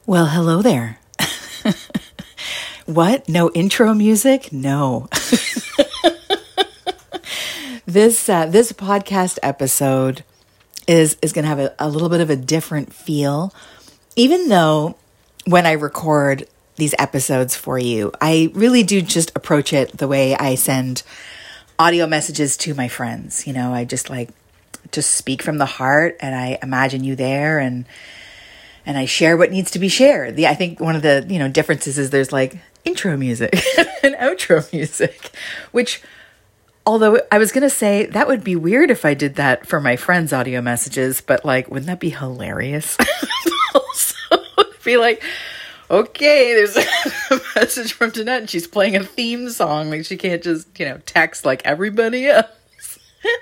Well, hello there. What? No intro music? No. This podcast episode is going to have a little bit of a different feel. Even though when I record these episodes for you, I really do just approach it the way I send audio messages to my friends. You know, I just speak from the heart, and I imagine you there, and I share what needs to be shared. I think one of the, differences is there's like intro music and outro music, which, although I was going to say that would be weird if I did that for my friends' audio messages, but wouldn't that be hilarious? Also, it'd be like, okay, there's a message from Jeanette and she's playing a theme song. Like she can't just, text like everybody else.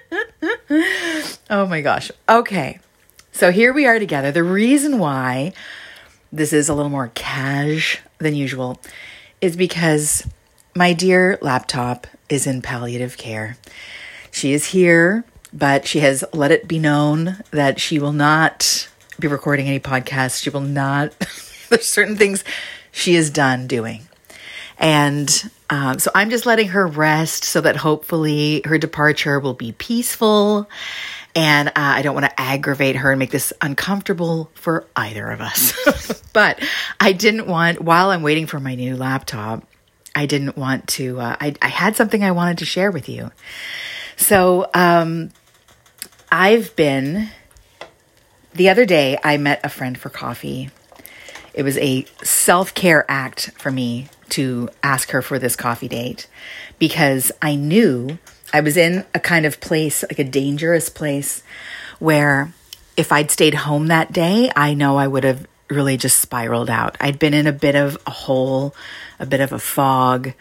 Oh my gosh. Okay. So here we are together. The reason why this is a little more cash than usual is because my dear laptop is in palliative care. She is here, but she has let it be known that she will not be recording any podcasts. She will not. There's certain things she is done doing. And so I'm just letting her rest so that hopefully her departure will be peaceful. And I don't want to aggravate her and make this uncomfortable for either of us. But I didn't want, while I'm waiting for my new laptop, I didn't want to, I had something I wanted to share with you. So the other day I met a friend for coffee. It was a self-care act for me to ask her for this coffee date because I knew I was in a kind of place, like a dangerous place, where if I'd stayed home that day, I know I would have really just spiraled out. I'd been in a bit of a hole, a bit of a fog.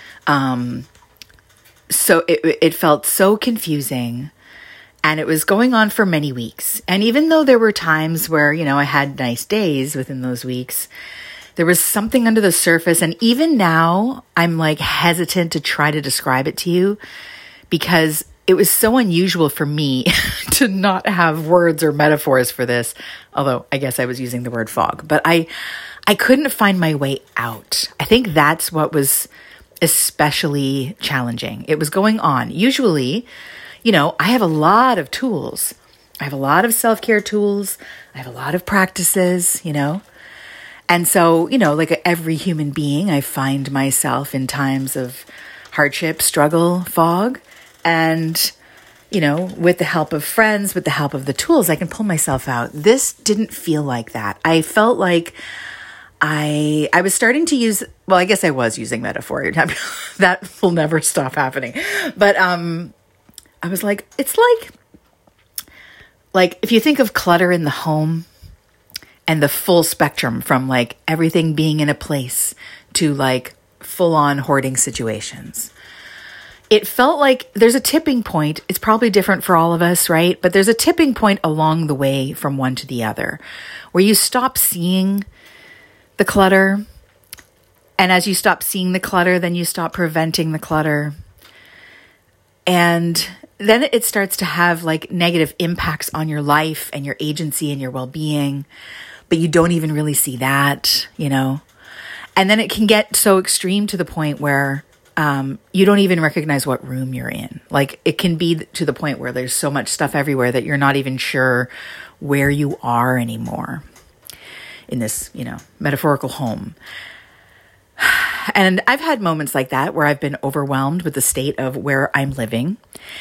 So it felt so confusing, and it was going on for many weeks. And even though there were times where, I had nice days within those weeks, there was something under the surface. And even now, I'm hesitant to try to describe it to you, because it was so unusual for me to not have words or metaphors for this, although I guess I was using the word fog. But I couldn't find my way out. I think that's what was especially challenging. It was going on. Usually, I have a lot of tools. I have a lot of self-care tools. I have a lot of practices, And so, like every human being, I find myself in times of hardship, struggle, fog. And, with the help of friends, with the help of the tools, I can pull myself out. This didn't feel like that. I felt like I was starting to use, well, I guess I was using metaphor. That will never stop happening. But I was like, it's like if you think of clutter in the home and the full spectrum from everything being in a place to full on hoarding situations. It felt like there's a tipping point. It's probably different for all of us, right? But there's a tipping point along the way from one to the other where you stop seeing the clutter. And as you stop seeing the clutter, then you stop preventing the clutter. And then it starts to have negative impacts on your life and your agency and your well-being. But you don't even really see that, And then it can get so extreme to the point where you don't even recognize what room you're in. It can be to the point where there's so much stuff everywhere that you're not even sure where you are anymore in this, metaphorical home. And I've had moments like that where I've been overwhelmed with the state of where I'm living.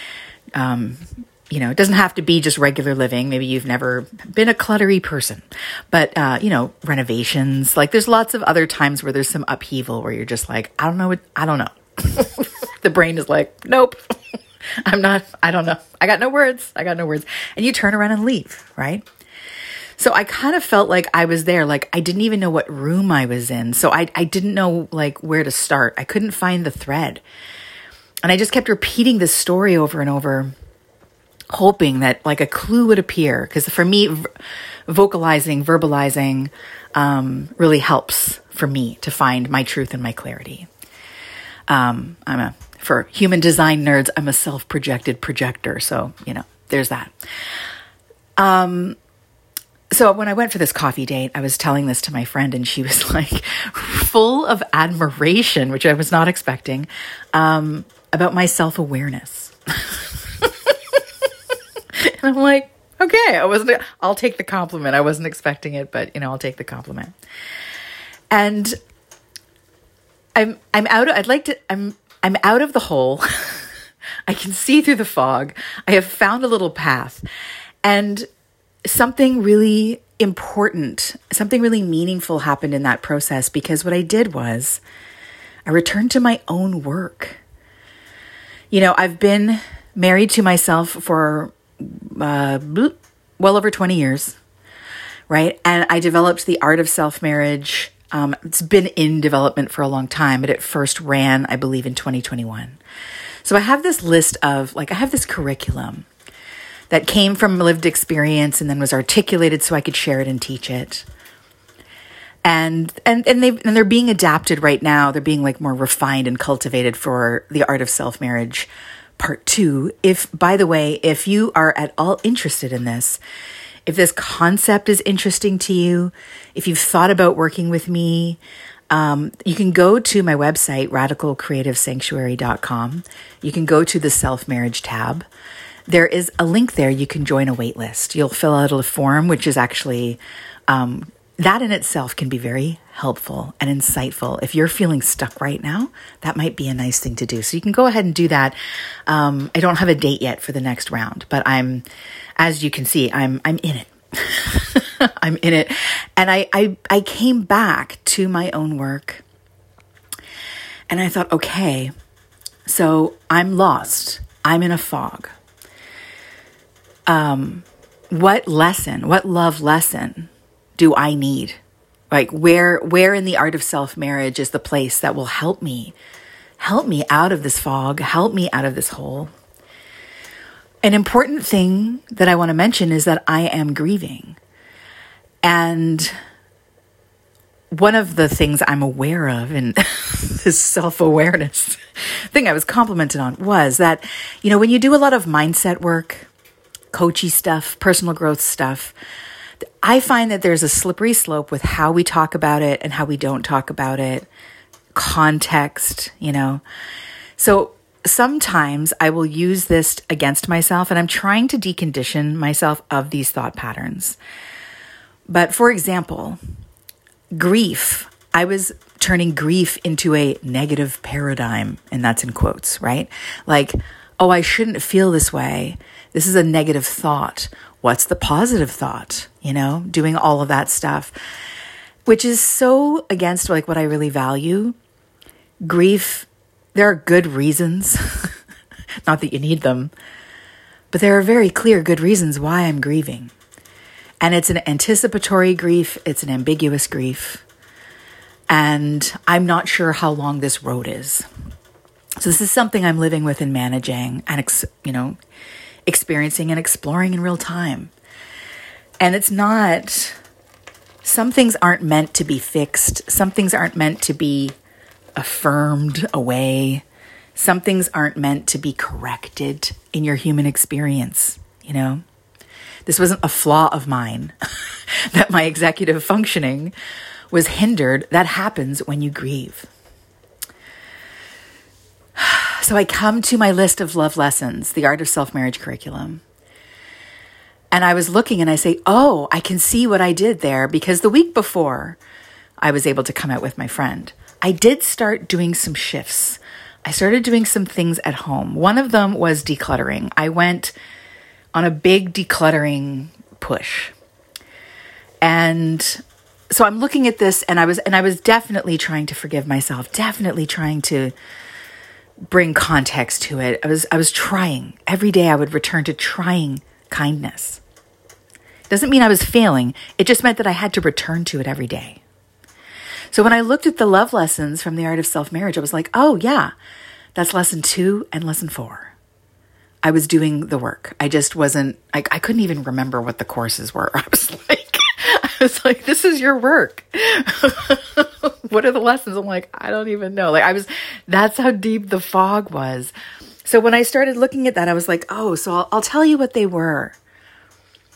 It doesn't have to be just regular living. Maybe you've never been a cluttery person, but, renovations, there's lots of other times where there's some upheaval where you're just I don't know. The brain is nope, I don't know. I got no words. And you turn around and leave, right? So I kind of felt like I was there. I didn't even know what room I was in. So I didn't know where to start. I couldn't find the thread. And I just kept repeating this story over and over, hoping that a clue would appear. Because for me, verbalizing really helps for me to find my truth and my clarity. For human design nerds, I'm a self-projected projector. So, there's that. So when I went for this coffee date, I was telling this to my friend and she was like full of admiration, which I was not expecting, about my self-awareness. And I'm like, okay, I'll take the compliment. I wasn't expecting it, but I'll take the compliment. And I'm out of the hole. I can see through the fog. I have found a little path, and something really important, something really meaningful happened in that process, because what I did was I returned to my own work. I've been married to myself for well over 20 years, right? And I developed the art of self-marriage. It's been in development for a long time, but it first ran, I believe, in 2021. So I have this list of, I have this curriculum that came from lived experience and then was articulated so I could share it and teach it. And they're being adapted right now. They're being more refined and cultivated for the art of self-marriage part 2. By the way, if you are at all interested in this, if this concept is interesting to you, if you've thought about working with me, you can go to my website, radicalcreativesanctuary.com. You can go to the self-marriage tab. There is a link there. You can join a wait list. You'll fill out a form, which is actually, that in itself can be very helpful and insightful. If you're feeling stuck right now, that might be a nice thing to do. So you can go ahead and do that. I don't have a date yet for the next round, but as you can see, I'm in it. I'm in it. And I came back to my own work and I thought, okay, so I'm lost. I'm in a fog. What love lesson do I need? Where in the art of self-marriage is the place that will help me out of this fog, help me out of this hole? An important thing that I want to mention is that I am grieving. And one of the things I'm aware of in this self-awareness thing I was complimented on was that, when you do a lot of mindset work, coachy stuff, personal growth stuff, I find that there's a slippery slope with how we talk about it and how we don't talk about it, context, So sometimes I will use this against myself, and I'm trying to decondition myself of these thought patterns. But for example, grief, I was turning grief into a negative paradigm, and that's in quotes, right? Oh, I shouldn't feel this way. This is a negative thought. What's the positive thought? Doing all of that stuff, which is so against what I really value. Grief, there are good reasons, not that you need them, but there are very clear good reasons why I'm grieving. And it's an anticipatory grief. It's an ambiguous grief. And I'm not sure how long this road is. So this is something I'm living with and managing and, experiencing and exploring in real time. And it's not, some things aren't meant to be fixed. Some things aren't meant to be affirmed away. Some things aren't meant to be corrected in your human experience, This wasn't a flaw of mine that my executive functioning was hindered. That happens when you grieve. So I come to my list of love lessons, the art of self-marriage curriculum. And I was looking and I say, oh, I can see what I did there, because the week before I was able to come out with my friend, I did start doing some shifts. I started doing some things at home. One of them was decluttering. I went on a big decluttering push. And so I'm looking at this and I was definitely trying to forgive myself, definitely trying to bring context to it. I was trying. Every day I would return to trying kindness. Doesn't mean I was failing. It just meant that I had to return to it every day. So when I looked at the love lessons from the art of self-marriage, I was like, oh yeah, that's lesson 2 and lesson 4. I was doing the work. I just wasn't, I couldn't even remember what the courses were. I was like, this is your work. What are the lessons? I'm like, I don't even know. That's how deep the fog was. So when I started looking at that, I was like, oh, so I'll tell you what they were.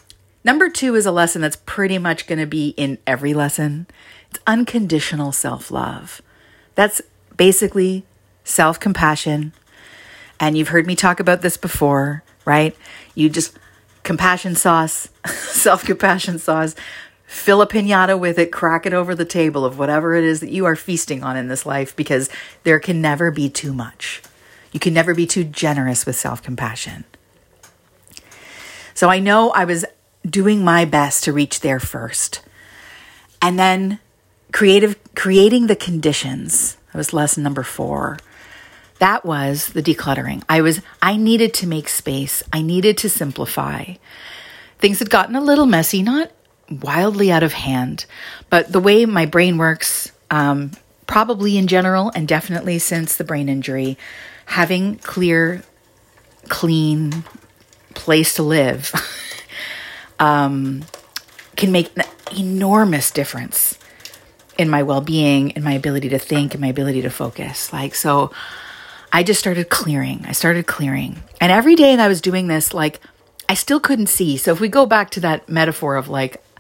Number 2 is a lesson that's pretty much going to be in every lesson. It's unconditional self-love. That's basically self-compassion. And you've heard me talk about this before, right? You just compassion sauce, self-compassion sauce, fill a piñata with it, crack it over the table of whatever it is that you are feasting on in this life, because there can never be too much. You can never be too generous with self-compassion. So I know I was doing my best to reach there first. And then creating the conditions. That was lesson number 4. That was the decluttering. I needed to make space. I needed to simplify. Things had gotten a little messy, not wildly out of hand, but the way my brain works, probably in general, and definitely since the brain injury, having clear, clean place to live can make an enormous difference in my well-being, in my ability to think, in my ability to focus. So I just started clearing. And every day that I was doing this, I still couldn't see. So if we go back to that metaphor of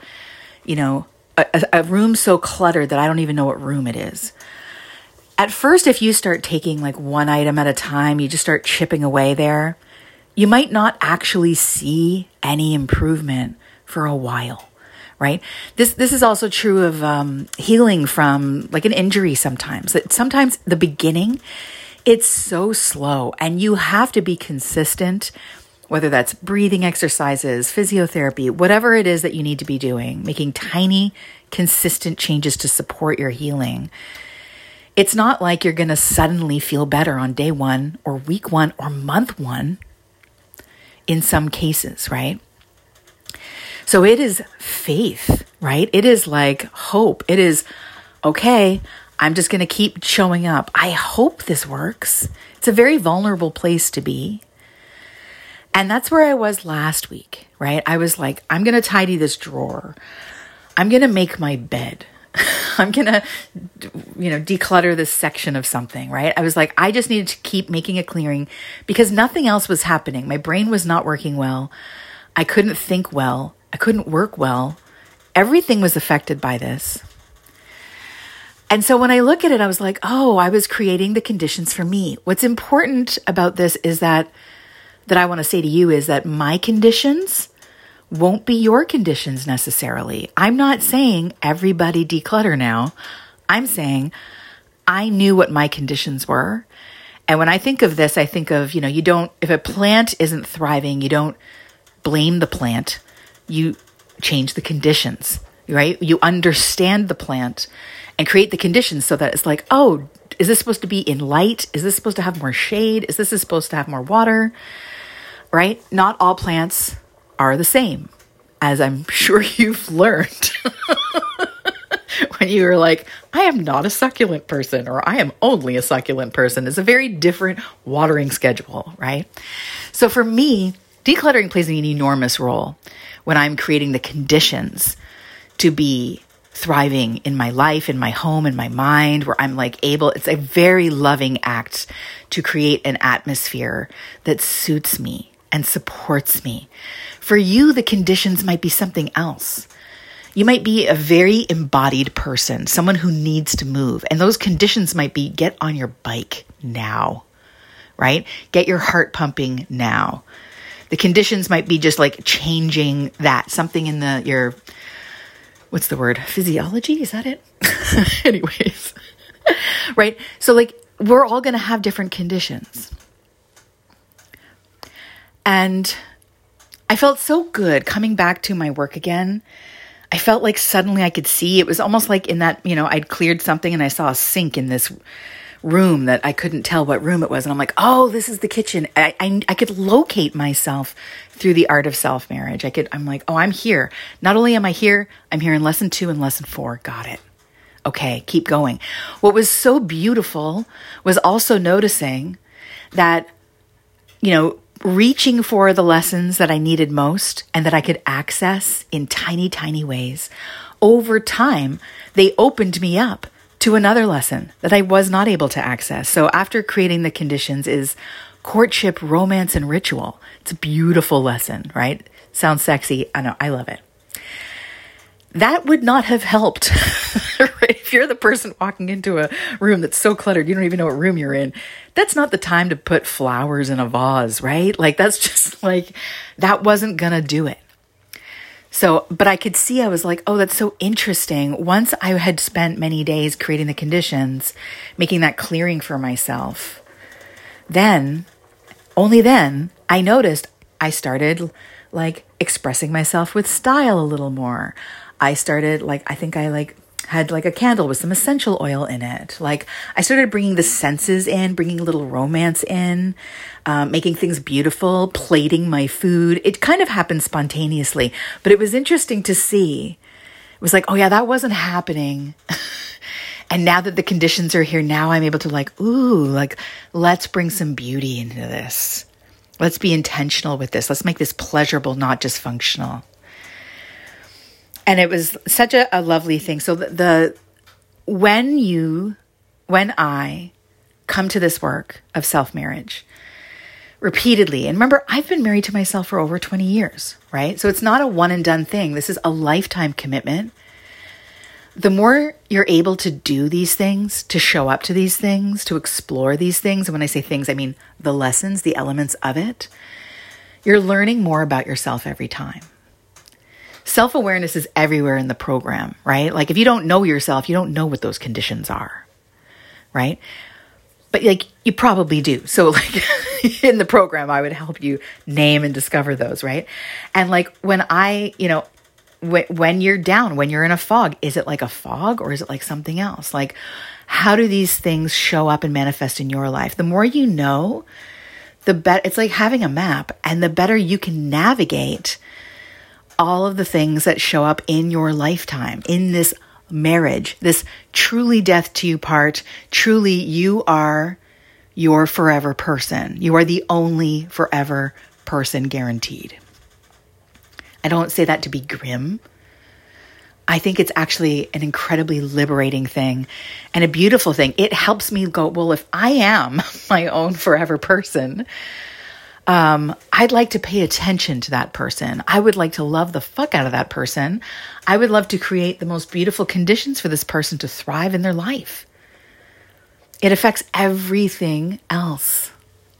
a room so cluttered that I don't even know what room it is. At first, if you start taking one item at a time, you just start chipping away there, you might not actually see any improvement for a while, right? This is also true of healing from an injury sometimes. Sometimes the beginning, it's so slow and you have to be consistent, whether that's breathing exercises, physiotherapy, whatever it is that you need to be doing, making tiny, consistent changes to support your healing. It's not like you're going to suddenly feel better on day 1 or week 1 or month 1 in some cases, right? So it is faith, right? It is hope. It is, okay, I'm just going to keep showing up. I hope this works. It's a very vulnerable place to be. And that's where I was last week, right? I was I'm going to tidy this drawer. I'm going to make my bed. I'm going to, declutter this section of something, right? I was I just needed to keep making a clearing because nothing else was happening. My brain was not working well. I couldn't think well. I couldn't work well. Everything was affected by this. And so when I look at it, I was I was creating the conditions for me. What's important about this is that I want to say to you is that my conditions won't be your conditions necessarily. I'm not saying everybody declutter now. I'm saying I knew what my conditions were. And when I think of this, I think of, if a plant isn't thriving, you don't blame the plant. You change the conditions, right? You understand the plant and create the conditions so that it's is this supposed to be in light? Is this supposed to have more shade? Is this supposed to have more water? Right? Not all plants are the same, as I'm sure you've learned when you were I am not a succulent person, or I am only a succulent person. It's a very different watering schedule, right? So for me, decluttering plays an enormous role when I'm creating the conditions to be thriving in my life, in my home, in my mind, where I'm it's a very loving act to create an atmosphere that suits me and supports me. For you, the conditions might be something else. You might be a very embodied person, someone who needs to move. And those conditions might be get on your bike now, right? Get your heart pumping now. The conditions might be just changing that, something in your what's the word? Physiology? Is that it? Anyways, right? So we're all going to have different conditions. And I felt so good coming back to my work again. I felt suddenly I could see. It was almost in that, I'd cleared something and I saw a sink in this room that I couldn't tell what room it was. And I'm oh, this is the kitchen. I could locate myself through the art of self-marriage. I'm oh, I'm here. Not only am I here, I'm here in lesson 2 and lesson 4. Got it. Okay, keep going. What was so beautiful was also noticing that, reaching for the lessons that I needed most and that I could access in tiny, tiny ways. Over time, they opened me up to another lesson that I was not able to access. So after creating the conditions is courtship, romance, and ritual. It's a beautiful lesson, right? Sounds sexy. I know. I love it. That would not have helped. Right? If you're the person walking into a room that's so cluttered, you don't even know what room you're in. That's not the time to put flowers in a vase, right? Like, that's just like, that wasn't going to do it. So, but I could see, I was like, oh, that's so interesting. Once I had spent many days creating the conditions, making that clearing for myself, then, only then, I noticed I started like expressing myself with style a little more. I started like, I think I like had like a candle with some essential oil in it. Like I started bringing the senses in, bringing a little romance in, making things beautiful, plating my food. It kind of happened spontaneously, but it was interesting to see. It was like, oh yeah, that wasn't happening. And now that the conditions are here, now I'm able to like, ooh, like let's bring some beauty into this. Let's be intentional with this. Let's make this pleasurable, not just functional. And it was such a lovely thing. So when I come to this work of self-marriage repeatedly, and remember, I've been married to myself for over 20 years, right? So it's not a one and done thing. This is a lifetime commitment. The more you're able to do these things, to show up to these things, to explore these things, and when I say things, I mean the lessons, the elements of it, you're learning more about yourself every time. Self-awareness is everywhere in the program, right? Like if you don't know yourself, you don't know what those conditions are, right? But like you probably do. So like in the program, I would help you name and discover those, right? And like when when you're down, when you're in a fog, is it like a fog or is it like something else? Like how do these things show up and manifest in your life? The more you know, the better. It's like having a map, and the better you can navigate all of the things that show up in your lifetime, in this marriage, this truly death to you part. Truly, you are your forever person. You are the only forever person guaranteed. I don't say that to be grim. I think it's actually an incredibly liberating thing and a beautiful thing. It helps me go, well, if I am my own forever person, I'd like to pay attention to that person. I would like to love the fuck out of that person. I would love to create the most beautiful conditions for this person to thrive in their life. It affects everything else.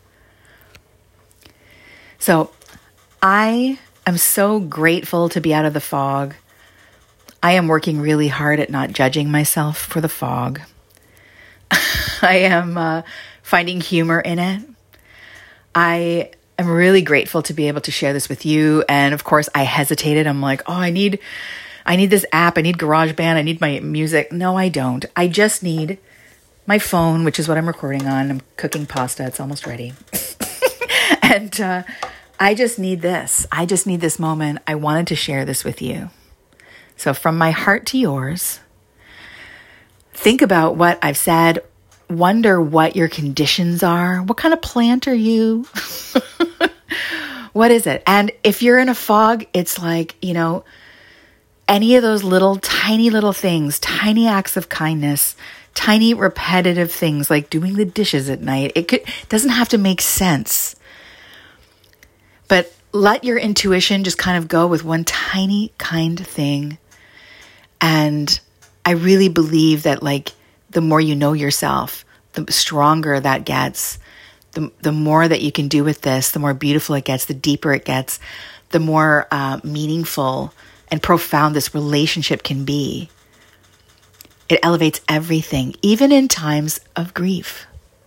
So I am so grateful to be out of the fog. I am working really hard at not judging myself for the fog. I am finding humor in it. I am really grateful to be able to share this with you. And of course, I hesitated. I'm like, oh, I need this app. I need GarageBand. I need my music. No, I don't. I just need my phone, which is what I'm recording on. I'm cooking pasta. It's almost ready. And I just need this. I just need this moment. I wanted to share this with you. So from my heart to yours, think about what I've said. Wonder what your conditions are. What kind of plant are you? What is it? And if you're in a fog, it's like, any of those tiny little things, tiny acts of kindness, tiny repetitive things like doing the dishes at night. It doesn't have to make sense. But let your intuition just kind of go with one tiny kind thing. And I really believe that the more you know yourself, the stronger that gets, the more that you can do with this, the more beautiful it gets, the deeper it gets, the more meaningful and profound this relationship can be. It elevates everything, even in times of grief.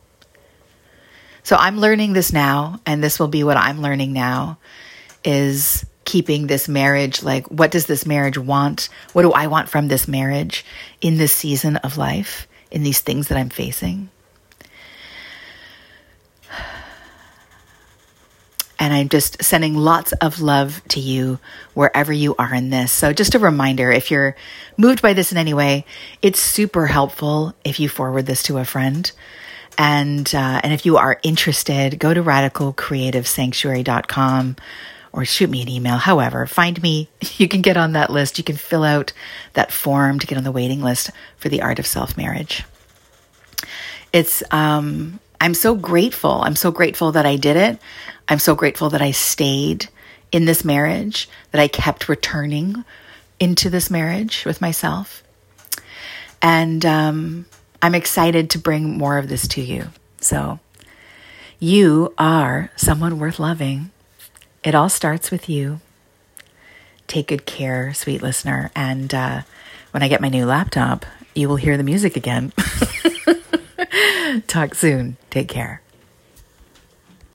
So I'm learning this now, and this will be what I'm learning now, is keeping this marriage, what does this marriage want? What do I want from this marriage in this season of life, in these things that I'm facing? And I'm just sending lots of love to you wherever you are in this. So just a reminder, if you're moved by this in any way, it's super helpful if you forward this to a friend. And if you are interested, go to radicalcreativesanctuary.com or shoot me an email. However, find me. You can get on that list. You can fill out that form to get on the waiting list for the Art of Self-Marriage. I'm so grateful. I'm so grateful that I did it. I'm so grateful that I stayed in this marriage, that I kept returning into this marriage with myself. And I'm excited to bring more of this to you. So you are someone worth loving. It all starts with you. Take good care, sweet listener. And when I get my new laptop, you will hear the music again. Talk soon. Take care.